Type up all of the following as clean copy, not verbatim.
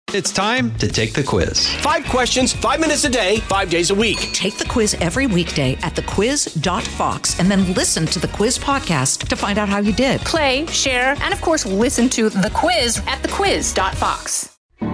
It's time to take the quiz. 5 questions, 5 minutes a day, 5 days a week. Take the quiz every weekday at thequiz.fox and then listen to the quiz podcast to find out how you did. Play, share, and of course, listen to The Quiz at thequiz.fox.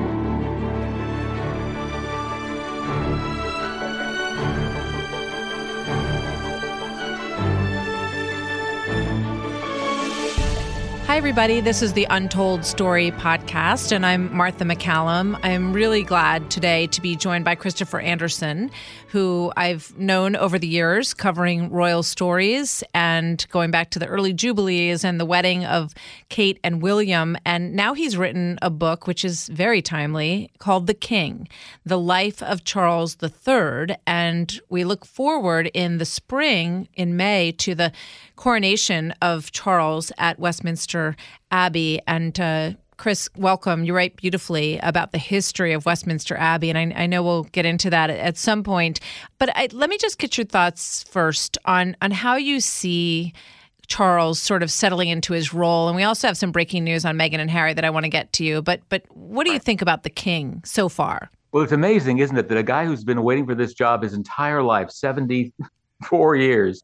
Hi, everybody. This is the Untold Story podcast, and I'm Martha MacCallum. I'm really glad today to be joined by Christopher Anderson, who I've known over the years covering royal stories and going back to the early Jubilees and the wedding of Kate and William. And now he's written a book, which is very timely, called The King, The Life of Charles III. And we look forward in the spring, in May, to the coronation of Charles at Westminster Abbey. And Chris, welcome. You write beautifully about the history of Westminster Abbey, and I know we'll get into that at some point. But let me just get your thoughts first on how you see Charles sort of settling into his role. And we also have some breaking news on Meghan and Harry that I want to get to you. But what do you think about the king so far? Well, it's amazing, isn't it, that a guy who's been waiting for this job his entire life, 74 years,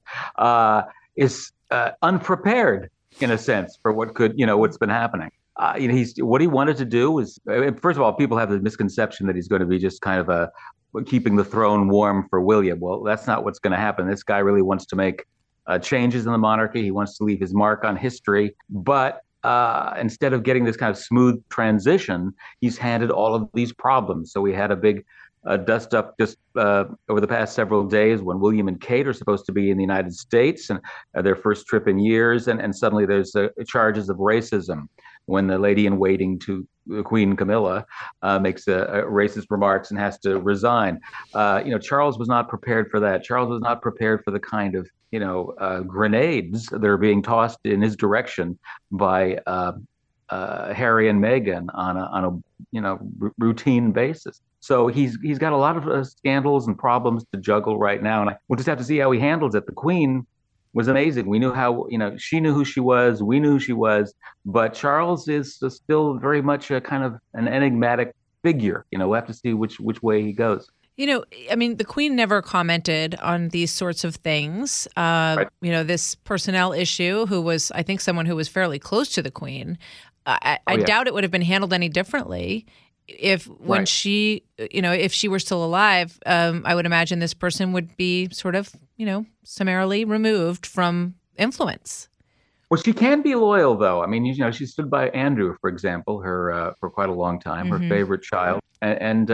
is unprepared in a sense for what could, what's been happening. What he wanted to do was, first of all, people have the misconception that he's going to be just kind of keeping the throne warm for William. Well, that's not what's going to happen. This guy really wants to make changes in the monarchy. He wants to leave his mark on history. But instead of getting this kind of smooth transition, he's handed all of these problems. So we had a big dust up just over the past several days when William and Kate are supposed to be in the United States and their first trip in years. And suddenly there's charges of racism when the lady in waiting to Queen Camilla makes racist remarks and has to resign. Charles was not prepared for that. Charles was not prepared for the kind of, grenades that are being tossed in his direction by Harry and Meghan on a routine basis. So he's got a lot of scandals and problems to juggle right now, and we'll just have to see how he handles it. The Queen was amazing. We knew how she knew who she was, we knew who she was, but Charles is still very much a kind of an enigmatic figure. We'll have to see which way he goes. The Queen never commented on these sorts of things. Right. This personnel issue, who was, I think, someone who was fairly close to the Queen. I doubt it would have been handled any differently when she, if she were still alive. I would imagine this person would be sort of, summarily removed from influence. Well, she can be loyal, though. I mean, she stood by Andrew, for example, her for quite a long time, her favorite child. And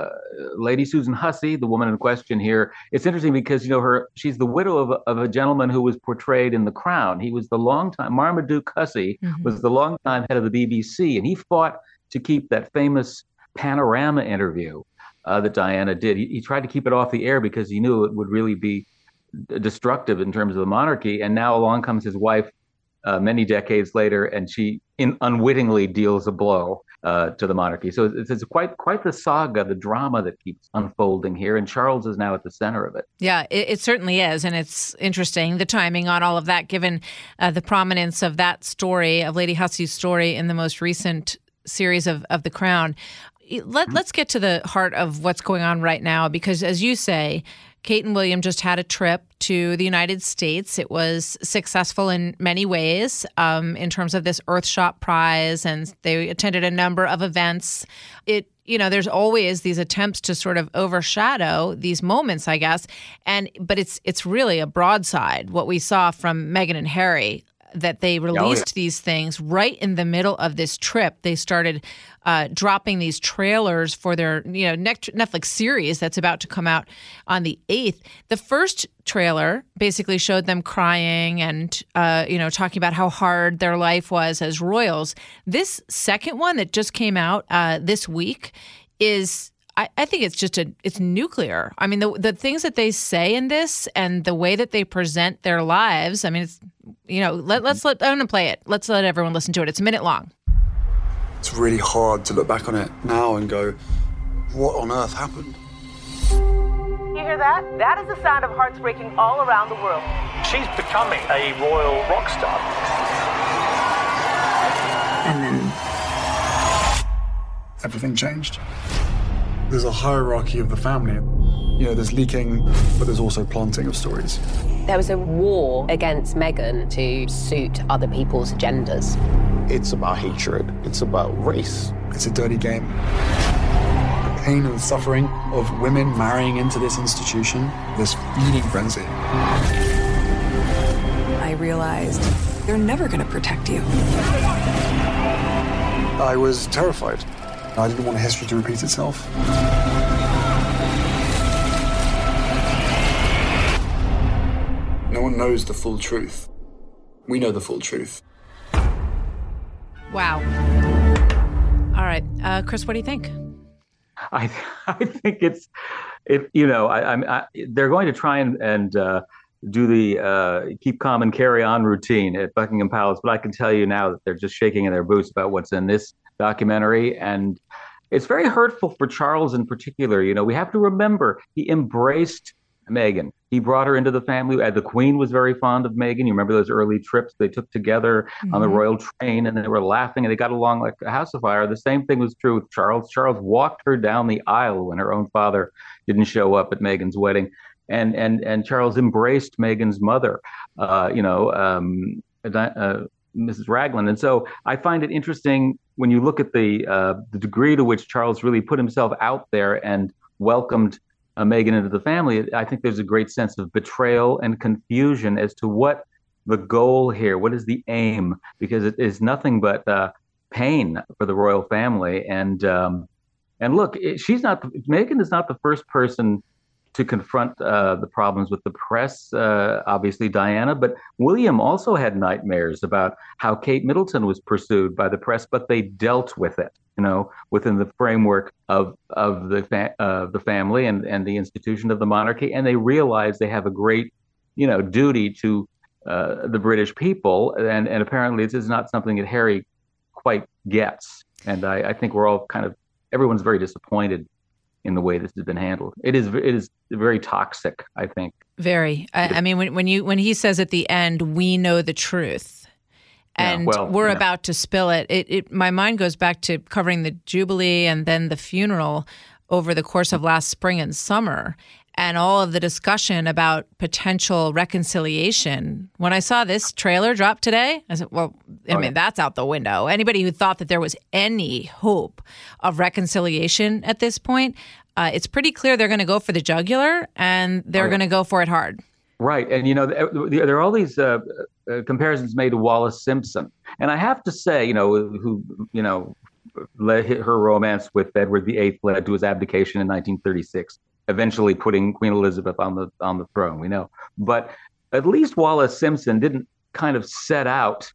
Lady Susan Hussey, the woman in question here, it's interesting because, she's the widow of a gentleman who was portrayed in The Crown. He was the Marmaduke Hussey was the longtime head of the BBC, and he fought to keep that famous Panorama interview that Diana did. He tried to keep it off the air because he knew it would really be destructive in terms of the monarchy. And now along comes his wife many decades later, and she unwittingly deals a blow to the monarchy. So it's quite the saga, the drama that keeps unfolding here, and Charles is now at the center of it. Yeah, it certainly is, and it's interesting, the timing on all of that, given the prominence of that story, of Lady Hussey's story in the most recent series of The Crown. Let's get to the heart of what's going on right now, because as you say, Kate and William just had a trip to the United States. It was successful in many ways in terms of this Earthshot Prize, and they attended a number of events. There's always these attempts to sort of overshadow these moments, I guess. But it's really a broadside, what we saw from Meghan and Harry, that they released these things right in the middle of this trip. They started dropping these trailers for their Netflix series that's about to come out on the 8th. The first trailer basically showed them crying and talking about how hard their life was as royals. This second one that just came out this week is, I think it's nuclear. I mean, the things that they say in this and the way that they present their lives, I mean, it's, I'm going to play it. Let's let everyone listen to it. It's a minute long. It's really hard to look back on it now and go, what on earth happened? You hear that? That is the sound of hearts breaking all around the world. She's becoming a royal rock star. And then everything changed. There's a hierarchy of the family. You know, there's leaking, but there's also planting of stories. There was a war against Meghan to suit other people's agendas. It's about hatred. It's about race. It's a dirty game. The pain and suffering of women marrying into this institution, this feeding frenzy. I realized they're never going to protect you. I was terrified. I didn't want history to repeat itself. No one knows the full truth. We know the full truth. Wow. All right. Chris, what do you think? I think they're going to try and do the keep calm and carry on routine at Buckingham Palace, but I can tell you now that they're just shaking in their boots about what's in this documentary, and it's very hurtful for Charles in particular. You know, we have to remember he embraced Meghan. He brought her into the family. The Queen was very fond of Meghan. You remember those early trips they took together on the royal train, and they were laughing and they got along like a house of fire. The same thing was true with Charles. Charles walked her down the aisle when her own father didn't show up at Meghan's wedding. And Charles embraced Meghan's mother, Mrs. Ragland. And so I find it interesting when you look at the degree to which Charles really put himself out there and welcomed Meghan into the family. I think there's a great sense of betrayal and confusion as to what the goal here, what is the aim, because it is nothing but pain for the royal family. And look, Meghan is not the first person to confront the problems with the press, obviously Diana, but William also had nightmares about how Kate Middleton was pursued by the press, but they dealt with it, within the framework of the family and the institution of the monarchy, and they realize they have a great, duty to the British people, and apparently this is not something that Harry quite gets, and I think we're all everyone's very disappointed in the way this has been handled. It is very toxic, I think. Very. I mean, when he says at the end, "We know the truth," and we're about to spill it. My mind goes back to covering the Jubilee and then the funeral over the course of last spring and summer, and all of the discussion about potential reconciliation. When I saw this trailer drop today, I said, well, that's out the window. Anybody who thought that there was any hope of reconciliation at this point, it's pretty clear they're going to go for the jugular, and they're going to go for it hard. Right. And, there are all these comparisons made to Wallis Simpson. And I have to say, who her romance with Edward VIII led to his abdication in 1936. Eventually putting Queen Elizabeth on the throne, we know. But at least Wallis Simpson didn't kind of set out,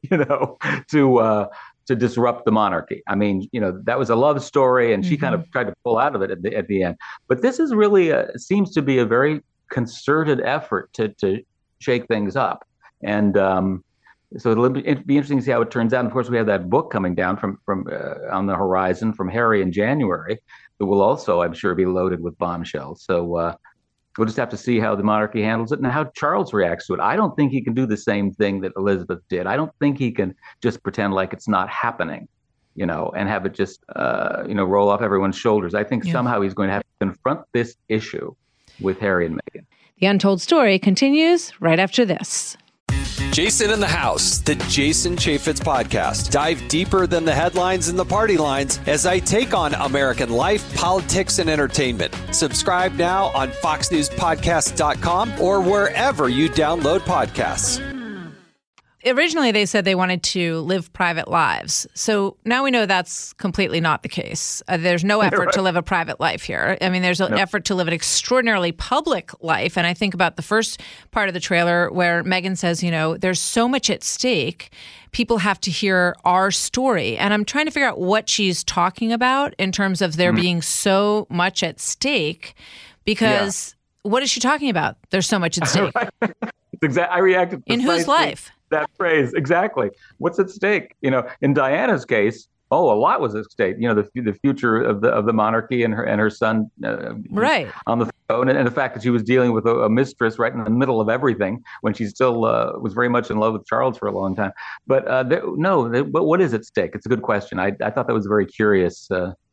to disrupt the monarchy. I mean, that was a love story, and she kind of tried to pull out of it at the end. But this is really seems to be a very concerted effort to shake things up. And so it'll be interesting to see how it turns out. And of course, we have that book coming down from on the horizon from Harry in January. It will also, I'm sure, be loaded with bombshells. So we'll just have to see how the monarchy handles it and how Charles reacts to it. I don't think he can do the same thing that Elizabeth did. I don't think he can just pretend like it's not happening, and have it just, roll off everyone's shoulders. I think somehow he's going to have to confront this issue with Harry and Meghan. The Untold Story continues right after this. Jason in the House, the Jason Chaffetz podcast. Dive deeper than the headlines and the party lines as I take on American life, politics, and entertainment. Subscribe now on foxnewspodcast.com or wherever you download podcasts. Originally, they said they wanted to live private lives. So now we know that's completely not the case. There's no effort to live a private life here. I mean, there's an effort to live an extraordinarily public life. And I think about the first part of the trailer where Meghan says, there's so much at stake. People have to hear our story. And I'm trying to figure out what she's talking about in terms of there being so much at stake, because what is she talking about? There's so much at stake. I reacted in whose life? That phrase, exactly. What's at stake? In Diana's case, a lot was at stake. The future of the monarchy and her son, on the throne, and the fact that she was dealing with a mistress right in the middle of everything when she still was very much in love with Charles for a long time. But but what is at stake? It's a good question. I thought that was a very curious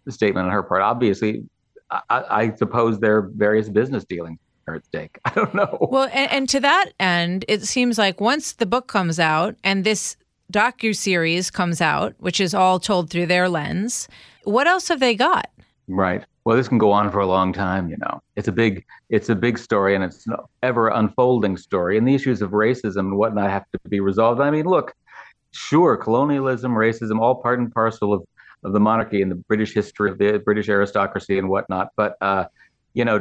statement on her part. Obviously, I suppose there are various business dealings are at stake. I don't know. Well, and to that end, it seems like once the book comes out and this docuseries comes out, which is all told through their lens, what else have they got? Right. Well, this can go on for a long time, you know. It's a big story, and it's an ever unfolding story. And the issues of racism and whatnot have to be resolved. I mean, look, sure, colonialism, racism, all part and parcel of the monarchy and the British history of the British aristocracy and whatnot. But you know,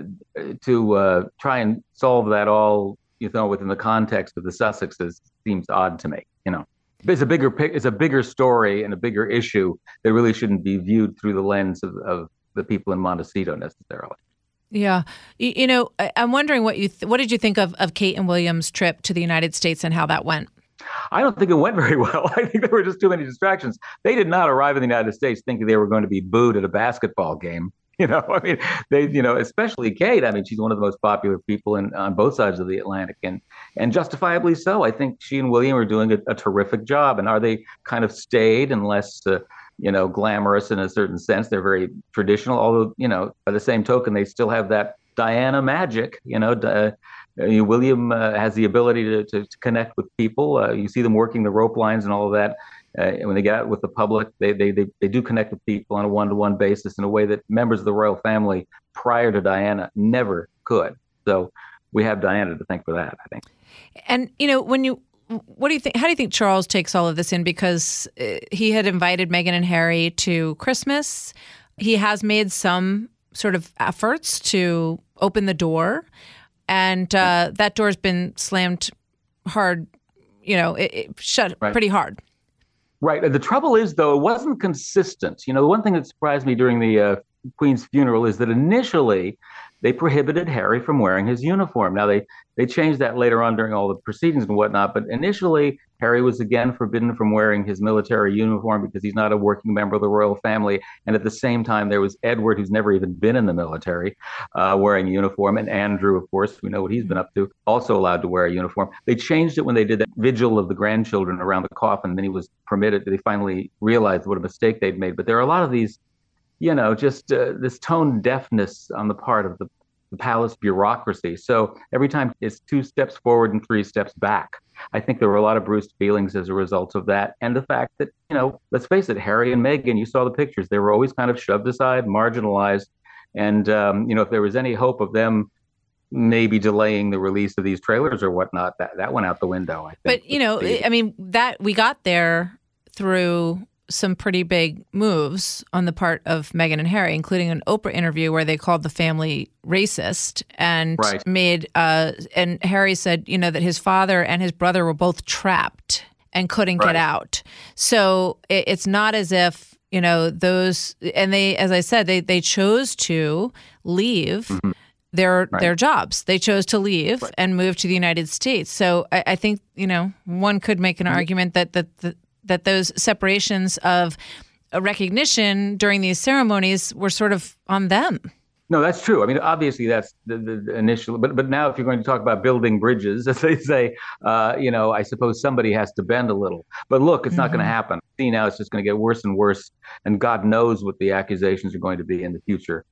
to try and solve that all, you know, within the context of the Sussexes seems odd to me. You know, it's a bigger story and a bigger issue that really shouldn't be viewed through the lens of the people in Montecito necessarily. Yeah. You know, I'm wondering what did you think of Kate and William's trip to the United States and how that went? I don't think it went very well. I think there were just too many distractions. They did not arrive in the United States thinking they were going to be booed at a basketball game. You know, I mean, especially Kate. I mean, she's one of the most popular people on both sides of the Atlantic, and justifiably so. I think she and William are doing a terrific job. And are they kind of staid and less, glamorous in a certain sense? They're very traditional, although, you know, by the same token, they still have that Diana magic. You know, William has the ability to connect with people. You see them working the rope lines and all of that. When they get out with the public, they do connect with people on a one-to-one basis in a way that members of the royal family prior to Diana never could. So we have Diana to thank for that, I think. And, you know, what do you think? How do you think Charles takes all of this in? Because he had invited Meghan and Harry to Christmas. He has made some sort of efforts to open the door, and that door's been slammed hard. You know, it shut pretty hard. Right. The trouble is, though, it wasn't consistent. You know, the one thing that surprised me during the Queen's funeral is that initially they prohibited Harry from wearing his uniform. Now, they changed that later on during all the proceedings and whatnot. But initially, Harry was again forbidden from wearing his military uniform because he's not a working member of the royal family. And at the same time, there was Edward, who's never even been in the military, wearing a uniform. And Andrew, of course, we know what he's been up to, also allowed to wear a uniform. They changed it when they did that vigil of the grandchildren around the coffin. Then he was permitted. They finally realized what a mistake they'd made. But there are a lot of these, you know, just this tone deafness on the part of the palace bureaucracy. So every time it's 2 steps forward and 3 steps back. I think there were a lot of bruised feelings as a result of that. And the fact that, you know, let's face it, Harry and Meghan, you saw the pictures, they were always kind of shoved aside, marginalized. And, you know, if there was any hope of them maybe delaying the release of these trailers or whatnot, that went out the window, I think. But, you know, I mean, that we got there through some pretty big moves on the part of Meghan and Harry, including an Oprah interview where they called the family racist and made, and Harry said, you know, that his father and his brother were both trapped and couldn't get out. So it's not as if, you know, those, and they, as I said, they chose to leave their jobs. They chose to leave and move to the United States. So I think, you know, one could make an argument that those separations of recognition during these ceremonies were sort of on them. No, that's true. I mean, obviously that's the initial, but now if you're going to talk about building bridges, as they say, you know, I suppose somebody has to bend a little. But look, it's not going to happen. See, now it's just going to get worse and worse, and God knows what the accusations are going to be in the future.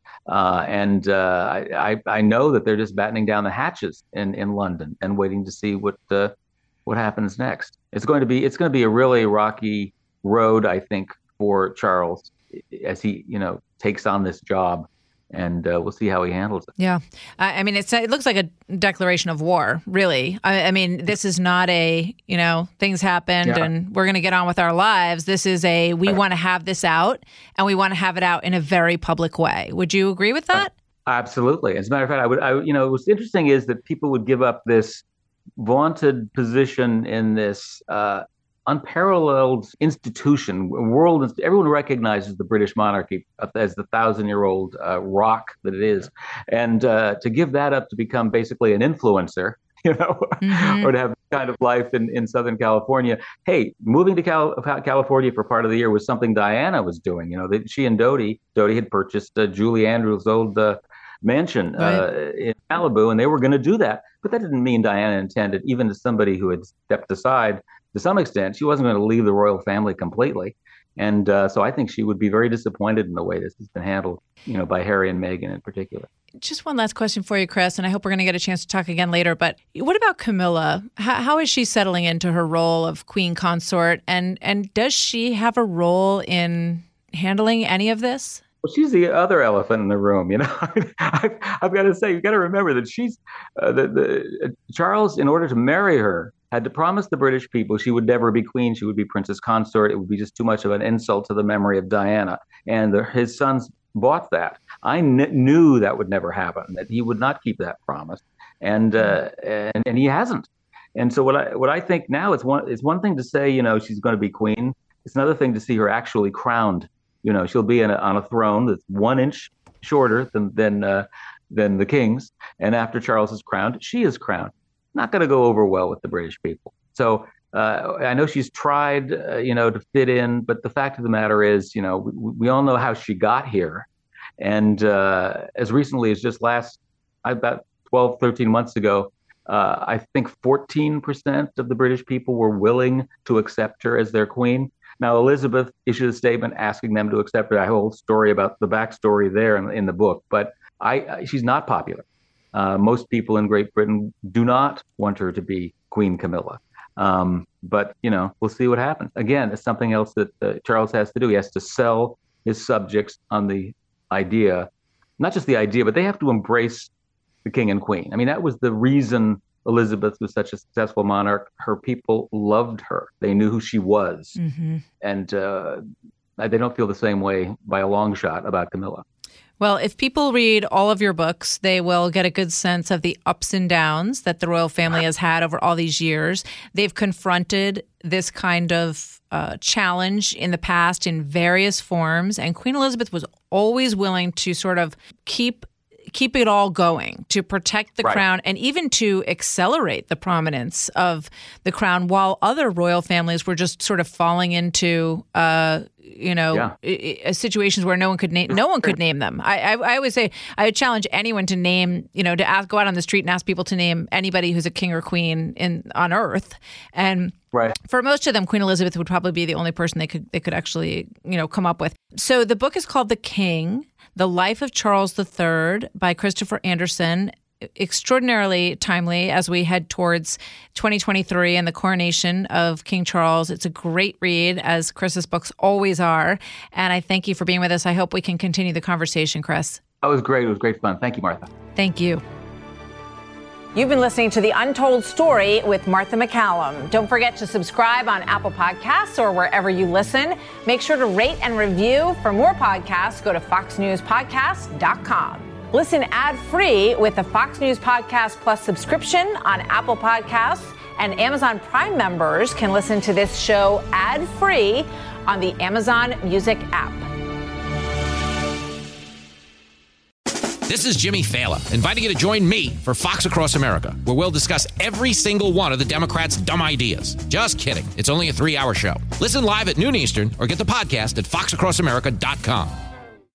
And I know that they're just battening down the hatches in London and waiting to see what happens next. It's going to be a really rocky road, I think, for Charles as he, you know, takes on this job, and we'll see how he handles it. Yeah, I mean, it looks like a declaration of war, really. I mean, this is not a, you know, things happened and we're going to get on with our lives. This is we want to have this out, and we want to have it out in a very public way. Would you agree with that? Absolutely. As a matter of fact, I you know, what's interesting is that people would give up this vaunted position in this unparalleled institution, everyone recognizes the British monarchy as the 1,000-year-old rock that it is. And to give that up to become basically an influencer, you know, or to have kind of life in Southern California. Hey, moving to California for part of the year was something Diana was doing. You know, she and Dodi had purchased Julie Andrews' old mansion in Malibu, and they were going to do that. But that didn't mean Diana intended, even as somebody who had stepped aside to some extent, she wasn't going to leave the royal family completely. And so I think she would be very disappointed in the way this has been handled, by Harry and Meghan in particular. Just one last question for you, Chris, and I hope we're going to get a chance to talk again later. But what about Camilla? How is she settling into her role of queen consort? And does she have a role in handling any of this? Well, she's the other elephant in the room. I've got to say, you've got to remember that she's Charles, in order to marry her, had to promise the British people she would never be queen. She would be princess consort. It would be just too much of an insult to the memory of Diana. And his sons bought that. I knew that would never happen, that he would not keep that promise. And he hasn't. And so what I think now is one thing to say, she's going to be queen. It's another thing to see her actually crowned. She'll be on a throne that's 1 inch shorter than the king's. And after Charles is crowned, she is crowned. Not going to go over well with the British people. So I know she's tried, to fit in. But the fact of the matter is, we all know how she got here. And as recently as just about 12, 13 months ago, I think 14% of the British people were willing to accept her as their queen. Now, Elizabeth issued a statement asking them to accept her. I have a whole story about the backstory there in the book. But she's not popular. Most people in Great Britain do not want her to be Queen Camilla. But, we'll see what happens. Again, it's something else that Charles has to do. He has to sell his subjects on the idea, not just the idea, but they have to embrace the king and queen. I mean, that was the reason Elizabeth was such a successful monarch. Her people loved her. They knew who she was. Mm-hmm. And they don't feel the same way by a long shot about Camilla. Well, if people read all of your books, they will get a good sense of the ups and downs that the royal family has had over all these years. They've confronted this kind of challenge in the past in various forms, and Queen Elizabeth was always willing to sort of keep it all going, to protect the crown and even to accelerate the prominence of the crown while other royal families were just sort of falling into situations where no one could name them. I always say I would challenge anyone to name, to go out on the street and ask people to name anybody who's a king or queen on earth. And for most of them, Queen Elizabeth would probably be the only person they could actually, come up with. So the book is called The King: The Life of Charles III by Christopher Anderson. Extraordinarily timely as we head towards 2023 and the coronation of King Charles. It's a great read, as Chris's books always are. And I thank you for being with us. I hope we can continue the conversation, Chris. That was great. It was great fun. Thank you, Martha. Thank you. You've been listening to The Untold Story with Martha McCallum. Don't forget to subscribe on Apple Podcasts or wherever you listen. Make sure to rate and review. For more podcasts, go to foxnewspodcast.com. Listen ad-free with the Fox News Podcast Plus subscription on Apple Podcasts, and Amazon Prime members can listen to this show ad-free on the Amazon Music app. This is Jimmy Fallon, inviting you to join me for Fox Across America, where we'll discuss every single one of the Democrats' dumb ideas. Just kidding. It's only a 3-hour show. Listen live at noon Eastern or get the podcast at foxacrossamerica.com.